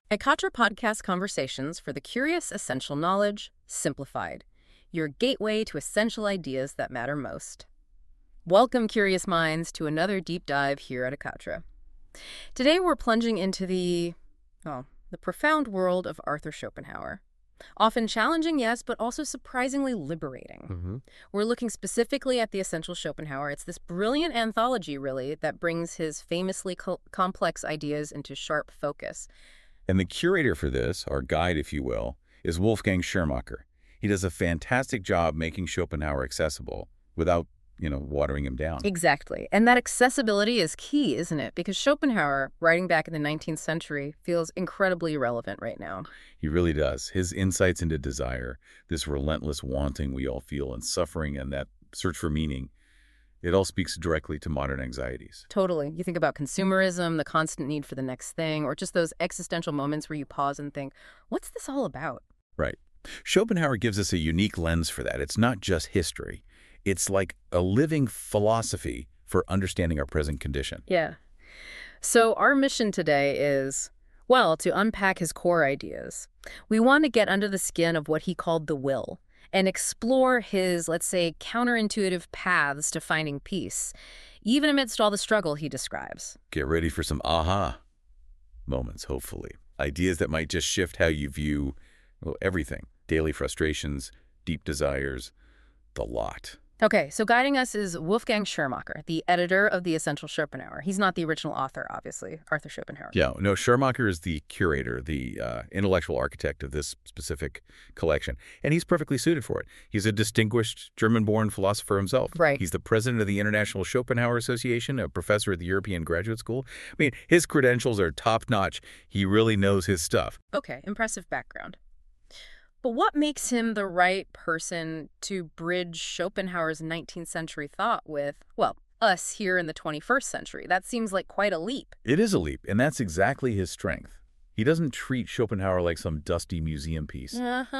Ekatra Podcast Conversations for the Curious Essential Knowledge, Simplified. Your gateway to essential ideas that matter most. Welcome, curious minds, to another deep dive here at Ekatra. Today we're plunging into the profound world of Arthur Schopenhauer. Often challenging, yes, but also surprisingly liberating. We're looking specifically at The Essential Schopenhauer. It's this brilliant anthology, really, that brings his famously complex ideas into sharp focus. And the curator for this, our guide, if you will, is Wolfgang Schirmacher. He does a fantastic job making Schopenhauer accessible without, watering him down. Exactly. And that accessibility is key, isn't it? Because Schopenhauer, writing back in the 19th century, feels incredibly relevant right now. He really does. His insights into desire, this relentless wanting we all feel, and suffering, and that search for meaning, it all speaks directly to modern anxieties. Totally. You think about consumerism, the constant need for the next thing, or just those existential moments where you pause and think, what's this all about? Right. Schopenhauer gives us a unique lens for that. It's not just history. It's like a living philosophy for understanding our present condition. Yeah. So our mission today is, to unpack his core ideas. We want to get under the skin of what he called the will and explore his, let's say, counterintuitive paths to finding peace, even amidst all the struggle he describes. Get ready for some aha moments, hopefully. Ideas that might just shift how you view, everything. Daily frustrations, deep desires, the lot. Okay, so guiding us is Wolfgang Schirmacher, the editor of The Essential Schopenhauer. He's not the original author, obviously, Arthur Schopenhauer. Yeah, no, Schirmacher is the curator, the intellectual architect of this specific collection, and he's perfectly suited for it. He's a distinguished German-born philosopher himself. Right. He's the president of the International Schopenhauer Association, a professor at the European Graduate School. I mean, his credentials are top-notch. He really knows his stuff. Okay, impressive background. But what makes him the right person to bridge Schopenhauer's 19th century thought with, us here in the 21st century? That seems like quite a leap. It is a leap, and that's exactly his strength. He doesn't treat Schopenhauer like some dusty museum piece.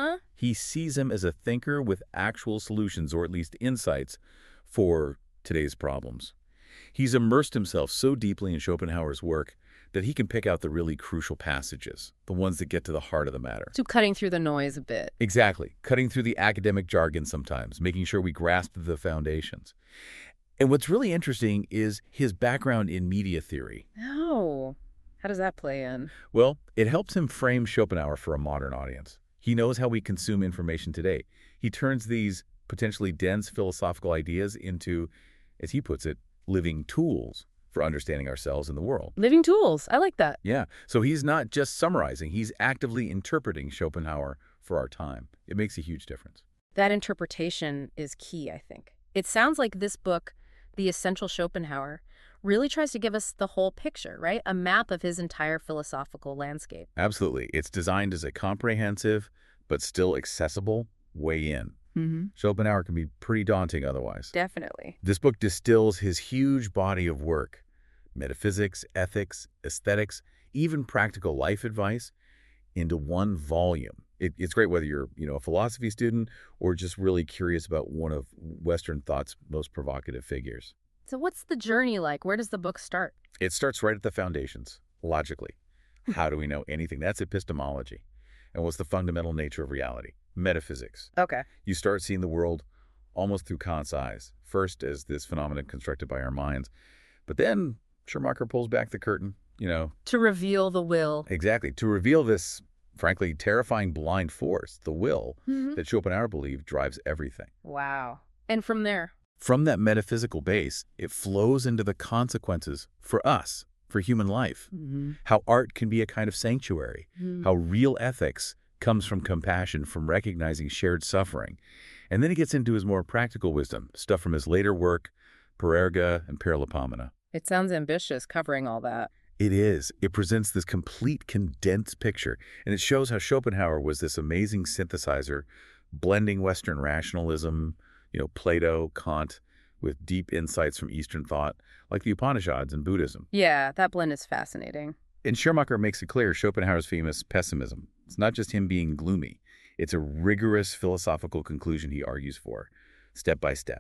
He sees him as a thinker with actual solutions, or at least insights, for today's problems. He's immersed himself so deeply in Schopenhauer's work that he can pick out the really crucial passages, the ones that get to the heart of the matter. So cutting through the noise a bit. Exactly. Cutting through the academic jargon sometimes, making sure we grasp the foundations. And what's really interesting is his background in media theory. Oh, how does that play in? Well, it helps him frame Schopenhauer for a modern audience. He knows how we consume information today. He turns these potentially dense philosophical ideas into, as he puts it, living tools for understanding ourselves and the world. Living tools. I like that. Yeah. So he's not just summarizing. He's actively interpreting Schopenhauer for our time. It makes a huge difference. That interpretation is key, I think. It sounds like this book, The Essential Schopenhauer, really tries to give us the whole picture, right? A map of his entire philosophical landscape. Absolutely. It's designed as a comprehensive but still accessible way in. Schopenhauer can be pretty daunting otherwise. Definitely. This book distills his huge body of work, metaphysics, ethics, aesthetics, even practical life advice, into one volume. It's great whether you're, a philosophy student or just really curious about one of Western thought's most provocative figures. So what's the journey like? Where does the book start? It starts right at the foundations, logically. How do we know anything? That's epistemology. And what's the fundamental nature of reality? Metaphysics. Okay. You start seeing the world almost through Kant's eyes, first as this phenomenon constructed by our minds, but then Schirmacher pulls back the curtain, To reveal the will. Exactly. To reveal this, frankly, terrifying blind force, the will, that Schopenhauer believed drives everything. Wow. And from there? From that metaphysical base, it flows into the consequences for us, for human life. How art can be a kind of sanctuary. How real ethics comes from compassion, from recognizing shared suffering. And then he gets into his more practical wisdom, stuff from his later work, Parerga and Paralipomena. It sounds ambitious, covering all that. It is. It presents this complete condensed picture, and it shows how Schopenhauer was this amazing synthesizer, blending Western rationalism, Plato, Kant, with deep insights from Eastern thought, like the Upanishads and Buddhism. Yeah, that blend is fascinating. And Schirmacher makes it clear Schopenhauer's famous pessimism. It's not just him being gloomy. It's a rigorous philosophical conclusion he argues for, step by step.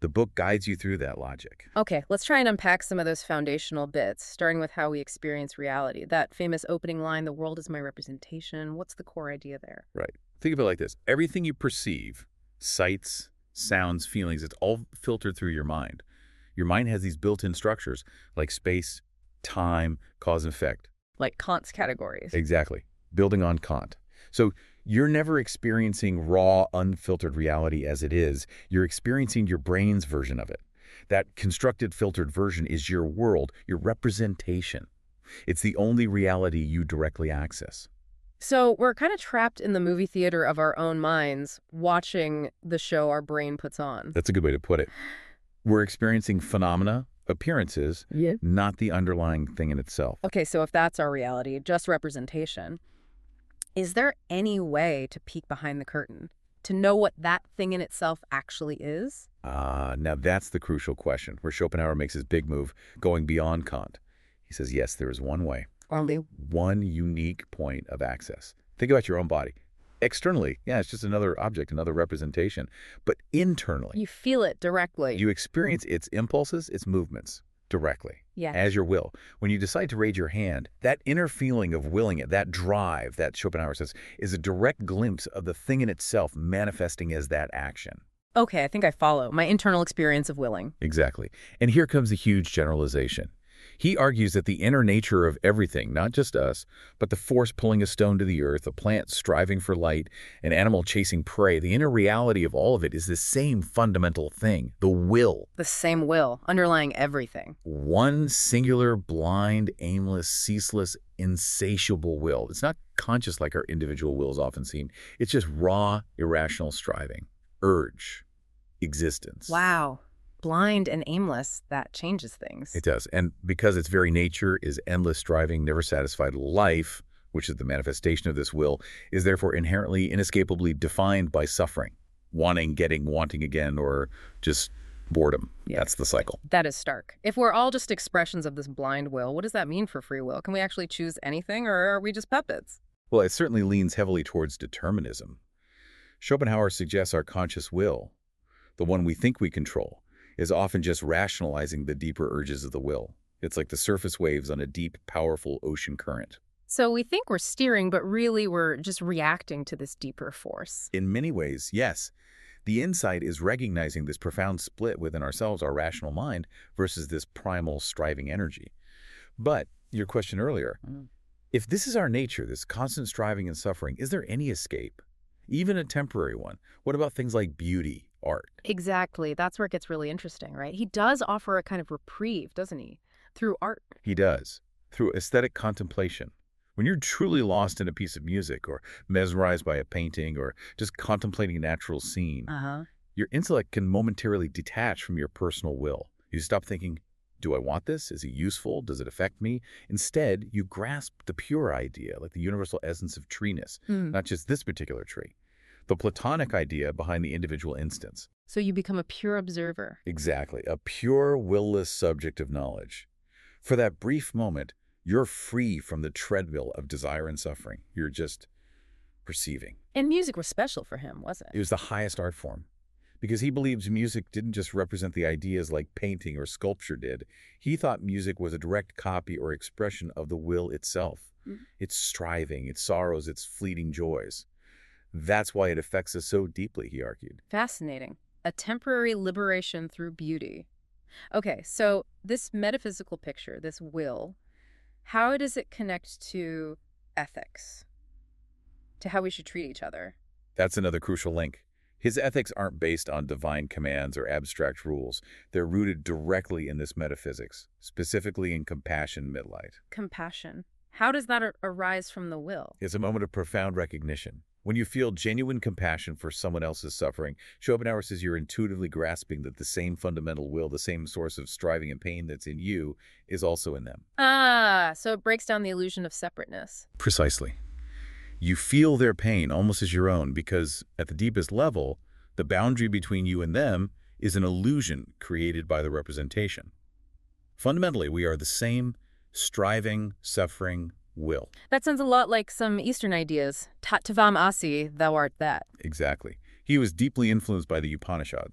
The book guides you through that logic. Okay, let's try and unpack some of those foundational bits, starting with how we experience reality. That famous opening line, the world is my representation. What's the core idea there? Right. Think of it like this. Everything you perceive, sights, sounds, feelings, it's all filtered through your mind. Your mind has these built-in structures like space, time, cause and effect. Like Kant's categories. Exactly. Building on Kant. So you're never experiencing raw, unfiltered reality as it is. You're experiencing your brain's version of it. That constructed, filtered version is your world, your representation. It's the only reality you directly access. So we're kind of trapped in the movie theater of our own minds, watching the show our brain puts on. That's a good way to put it. We're experiencing phenomena, appearances, not the underlying thing in itself. Okay, so if that's our reality, just representation, is there any way to peek behind the curtain, to know what that thing in itself actually is? Now that's the crucial question, where Schopenhauer makes his big move, going beyond Kant. He says, yes, there is one way. Only one unique point of access. Think about your own body. Externally, yeah, it's just another object, another representation. But internally, you feel it directly. You experience its impulses, its movements directly, yeah, as your will. When you decide to raise your hand, that inner feeling of willing it, that drive that Schopenhauer says, is a direct glimpse of the thing in itself manifesting as that action. Okay, I think I follow. My internal experience of willing. Exactly. And here comes a huge generalization. He argues that the inner nature of everything, not just us, but the force pulling a stone to the earth, a plant striving for light, an animal chasing prey, the inner reality of all of it is the same fundamental thing, the will. The same will, underlying everything. One singular, blind, aimless, ceaseless, insatiable will. It's not conscious like our individual wills often seem. It's just raw, irrational striving, urge, existence. Wow. Blind and aimless, that changes things. It does. And because its very nature is endless striving, never satisfied, life, which is the manifestation of this will, is therefore inherently, inescapably defined by suffering, wanting, getting, wanting again, or just boredom. Yeah. That's the cycle. That is stark. If we're all just expressions of this blind will, what does that mean for free will? Can we actually choose anything, or are we just puppets? Well, it certainly leans heavily towards determinism. Schopenhauer suggests our conscious will, the one we think we control, is often just rationalizing the deeper urges of the will. It's like the surface waves on a deep, powerful ocean current. So we think we're steering, but really we're just reacting to this deeper force. In many ways, yes. The insight is recognizing this profound split within ourselves, our rational mind, versus this primal, striving energy. But your question earlier, if this is our nature, this constant striving and suffering, is there any escape? Even a temporary one? What about things like beauty, art? Exactly. That's where it gets really interesting, right? He does offer a kind of reprieve, doesn't he? Through art. He does. Through aesthetic contemplation. When you're truly lost in a piece of music or mesmerized by a painting or just contemplating a natural scene, your intellect can momentarily detach from your personal will. You stop thinking, do I want this? Is it useful? Does it affect me? Instead, you grasp the pure idea, like the universal essence of treeness, not just this particular tree. The Platonic idea behind the individual instance. So you become a pure observer. Exactly. A pure, will-less subject of knowledge. For that brief moment, you're free from the treadmill of desire and suffering. You're just perceiving. And music was special for him, wasn't it? It was the highest art form. Because he believes music didn't just represent the ideas like painting or sculpture did. He thought music was a direct copy or expression of the will itself. Its striving, its sorrows, its fleeting joys. That's why it affects us so deeply, he argued. Fascinating. A temporary liberation through beauty. Okay, so this metaphysical picture, this will, how does it connect to ethics? To how we should treat each other? That's another crucial link. His ethics aren't based on divine commands or abstract rules. They're rooted directly in this metaphysics, specifically in compassion mid-light. Compassion. How does that arise from the will? It's a moment of profound recognition. When you feel genuine compassion for someone else's suffering, Schopenhauer says you're intuitively grasping that the same fundamental will, the same source of striving and pain that's in you, is also in them. So it breaks down the illusion of separateness. Precisely. You feel their pain almost as your own because, at the deepest level, the boundary between you and them is an illusion created by the representation. Fundamentally, we are the same striving, suffering will. That sounds a lot like some Eastern ideas. Tat tavam asi, thou art that. Exactly. He was deeply influenced by the Upanishads,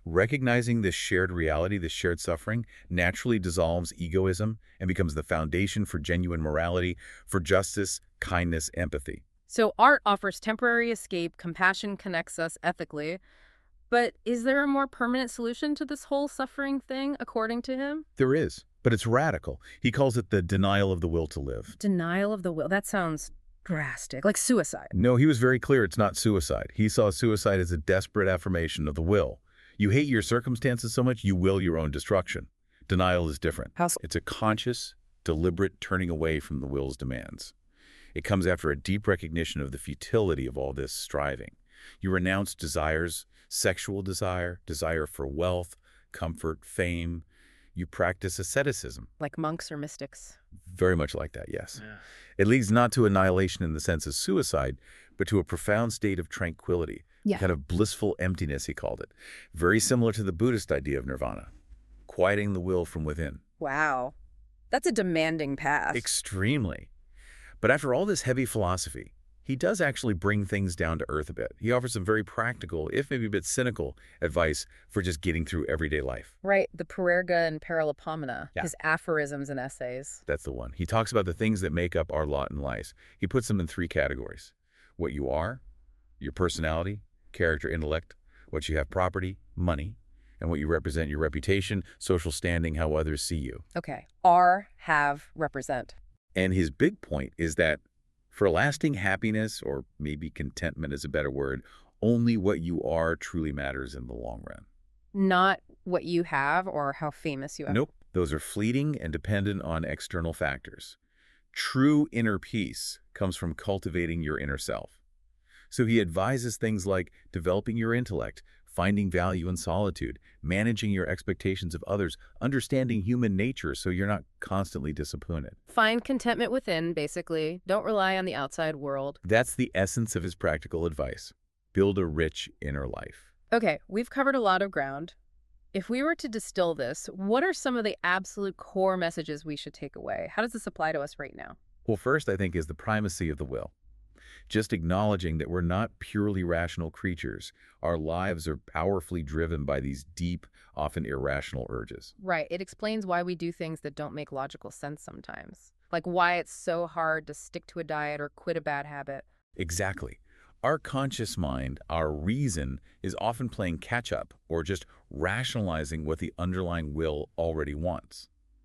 Recognizing this shared reality, this shared suffering, naturally dissolves egoism and becomes the foundation for genuine morality, for justice, kindness, empathy. So art offers temporary escape, compassion connects us ethically. But is there a more permanent solution to this whole suffering thing, according to him? There is, but it's radical. He calls it the denial of the will to live. Denial of the will. That sounds drastic, like suicide. No, he was very clear it's not suicide. He saw suicide as a desperate affirmation of the will. You hate your circumstances so much, you will your own destruction. Denial is different. It's a conscious, deliberate turning away from the will's demands. It comes after a deep recognition of the futility of all this striving. You renounce desires, sexual desire, desire for wealth, comfort, fame. You practice asceticism. Like monks or mystics. Very much like that, yes. Yeah. It leads not to annihilation in the sense of suicide, but to a profound state of tranquility. Yeah. Kind of blissful emptiness, he called it. Very similar to the Buddhist idea of nirvana. Quieting the will from within. Wow. That's a demanding path. Extremely. But after all this heavy philosophy, he does actually bring things down to earth a bit. He offers some very practical, if maybe a bit cynical, advice for just getting through everyday life. Right, the Parerga and Paralipomena, his aphorisms and essays. That's the one. He talks about the things that make up our lot in life. He puts them in 3 categories. What you are, your personality, character, intellect, what you have, property, money, and what you represent, your reputation, social standing, how others see you. Okay, are, have, represent. And his big point is that for lasting happiness, or maybe contentment is a better word, only what you are truly matters in the long run. Not what you have or how famous you are. Nope. Those are fleeting and dependent on external factors. True inner peace comes from cultivating your inner self. So he advises things like developing your intellect, finding value in solitude, managing your expectations of others, understanding human nature so you're not constantly disappointed. Find contentment within, basically. Don't rely on the outside world. That's the essence of his practical advice. Build a rich inner life. Okay, we've covered a lot of ground. If we were to distill this, what are some of the absolute core messages we should take away? How does this apply to us right now? Well, first, I think, is the primacy of the will. Just acknowledging that we're not purely rational creatures. Our lives are powerfully driven by these deep, often irrational urges. Right. It explains why we do things that don't make logical sense sometimes. Like why it's so hard to stick to a diet or quit a bad habit. Exactly. Our conscious mind, our reason, is often playing catch-up or just rationalizing what the underlying will already wants.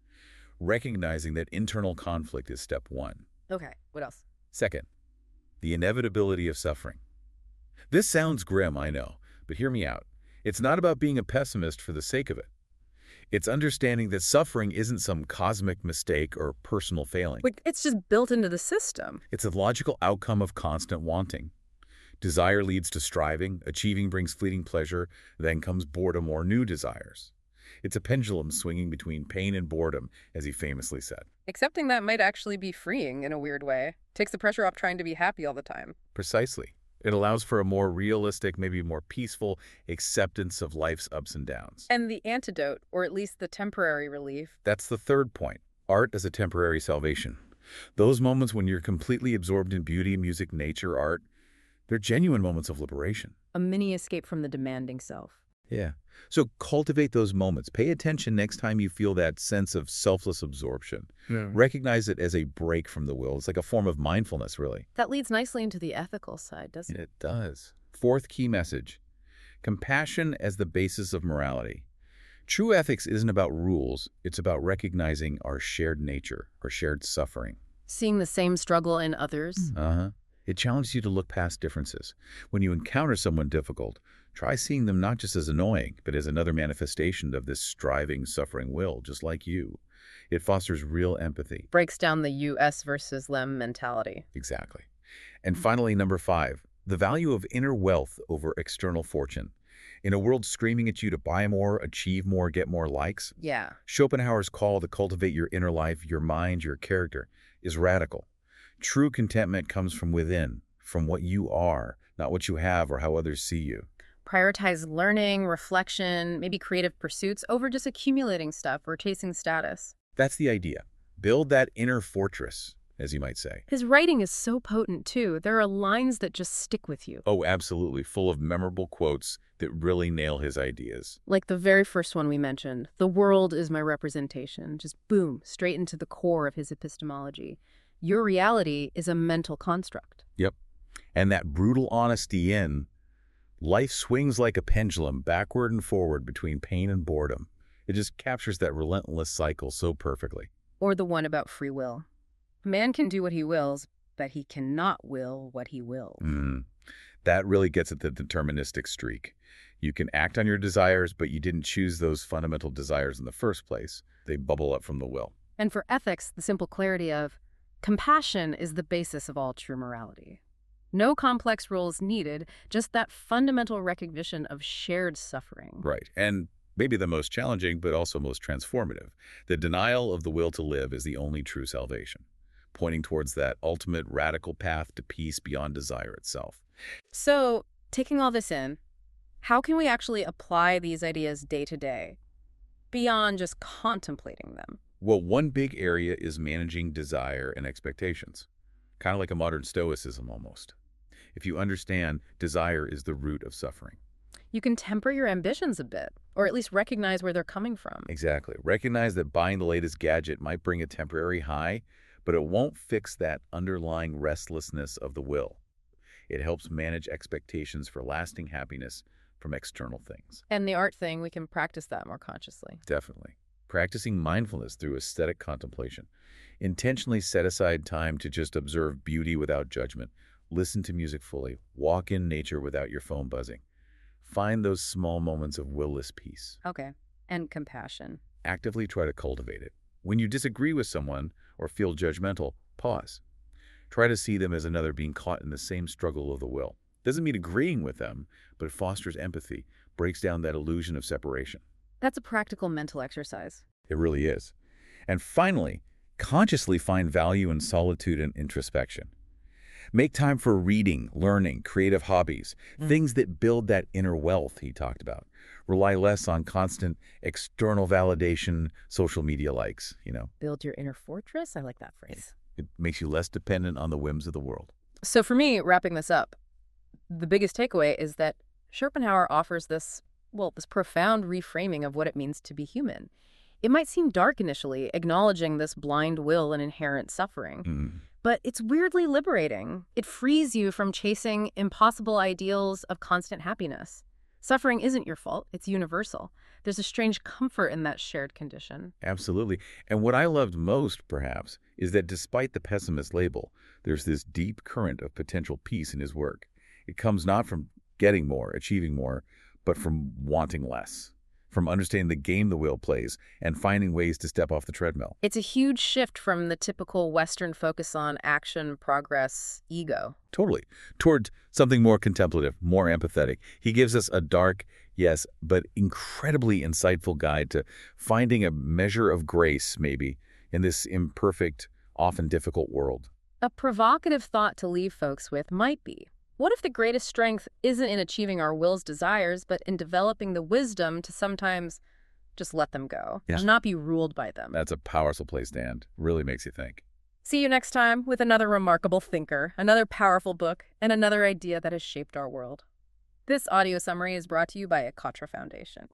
Recognizing that internal conflict is step 1. Okay. What else? Second, the inevitability of suffering. This sounds grim, I know, but hear me out. It's not about being a pessimist for the sake of it. It's understanding that suffering isn't some cosmic mistake or personal failing. Like, it's just built into the system. It's a logical outcome of constant wanting. Desire leads to striving, achieving brings fleeting pleasure, then comes boredom or new desires. It's a pendulum swinging between pain and boredom, as he famously said. Accepting that might actually be freeing in a weird way. Takes the pressure off trying to be happy all the time. Precisely. It allows for a more realistic, maybe more peaceful acceptance of life's ups and downs. And the antidote, or at least the temporary relief. That's the third point. Art as a temporary salvation. Those moments when you're completely absorbed in beauty, music, nature, art, they're genuine moments of liberation. A mini escape from the demanding self. Yeah. So cultivate those moments. Pay attention next time you feel that sense of selfless absorption. Yeah. Recognize it as a break from the will. It's like a form of mindfulness, really. That leads nicely into the ethical side, doesn't it? It does. Fourth key message. Compassion as the basis of morality. True ethics isn't about rules. It's about recognizing our shared nature, our shared suffering. Seeing the same struggle in others. It challenges you to look past differences. When you encounter someone difficult, try seeing them not just as annoying, but as another manifestation of this striving, suffering will, just like you. It fosters real empathy. Breaks down the us versus them mentality. Exactly. And finally, number 5, the value of inner wealth over external fortune. In a world screaming at you to buy more, achieve more, get more likes, Schopenhauer's call to cultivate your inner life, your mind, your character, is radical. True contentment comes from within, from what you are, not what you have or how others see you. Prioritize learning, reflection, maybe creative pursuits over just accumulating stuff or chasing status. That's the idea. Build that inner fortress. as you might say. His writing is so potent, too. There are lines that just stick with you. Oh, absolutely, full of memorable quotes that really nail his ideas. Like the very first one we mentioned, "The world is my representation." Just boom, straight into the core of his epistemology. Your reality is a mental construct. Yep. And that brutal honesty in life swings like a pendulum backward and forward between pain and boredom. It just captures that relentless cycle so perfectly. Or the one about free will. Man can do what he wills, but he cannot will what he wills. That really gets at the deterministic streak. You can act on your desires, but you didn't choose those fundamental desires in the first place. They bubble up from the will. And for ethics, the simple clarity of compassion is the basis of all true morality. No complex rules needed, just that fundamental recognition of shared suffering. Right. And maybe the most challenging, but also most transformative. The denial of the will to live is the only true salvation, pointing towards that ultimate radical path to peace beyond desire itself. So, taking all this in, how can we actually apply these ideas day to day, beyond just contemplating them? Well, one big area is managing desire and expectations, kind of like a modern stoicism almost. If you understand, desire is the root of suffering. You can temper your ambitions a bit, or at least recognize where they're coming from. Exactly. Recognize that buying the latest gadget might bring a temporary high, but it won't fix that underlying restlessness of the will. It helps manage expectations for lasting happiness from external things. And the art thing, we can practice that more consciously. Definitely. Practicing mindfulness through aesthetic contemplation. Intentionally set aside time to just observe beauty without judgment. Listen to music fully. Walk in nature without your phone buzzing. Find those small moments of will-less peace. Okay. And compassion. Actively try to cultivate it. When you disagree with someone or feel judgmental, pause. Try to see them as another being caught in the same struggle of the will. Doesn't mean agreeing with them, but it fosters empathy, breaks down that illusion of separation. That's a practical mental exercise. It really is. And finally, consciously find value in solitude and introspection. Make time for reading, learning, creative hobbies, things that build that inner wealth he talked about. Rely less on constant external validation, social media likes, Build your inner fortress? I like that phrase. It makes you less dependent on the whims of the world. So for me, wrapping this up, the biggest takeaway is that Schopenhauer offers this profound reframing of what it means to be human. It might seem dark initially, acknowledging this blind will and inherent suffering. But it's weirdly liberating. It frees you from chasing impossible ideals of constant happiness. Suffering isn't your fault. It's universal. There's a strange comfort in that shared condition. Absolutely. And what I loved most, perhaps, is that despite the pessimist label, there's this deep current of potential peace in his work. It comes not from getting more, achieving more, but from wanting less, from understanding the game the will plays and finding ways to step off the treadmill. It's a huge shift from the typical Western focus on action, progress, ego. Totally. Toward something more contemplative, more empathetic. He gives us a dark, yes, but incredibly insightful guide to finding a measure of grace, maybe, in this imperfect, often difficult world. A provocative thought to leave folks with might be, what if the greatest strength isn't in achieving our will's desires, but in developing the wisdom to sometimes just let them go, Yeah. to not be ruled by them? That's a powerful place to end. Really makes you think. See you next time with another remarkable thinker, another powerful book, and another idea that has shaped our world. This audio summary is brought to you by Akatra Foundation.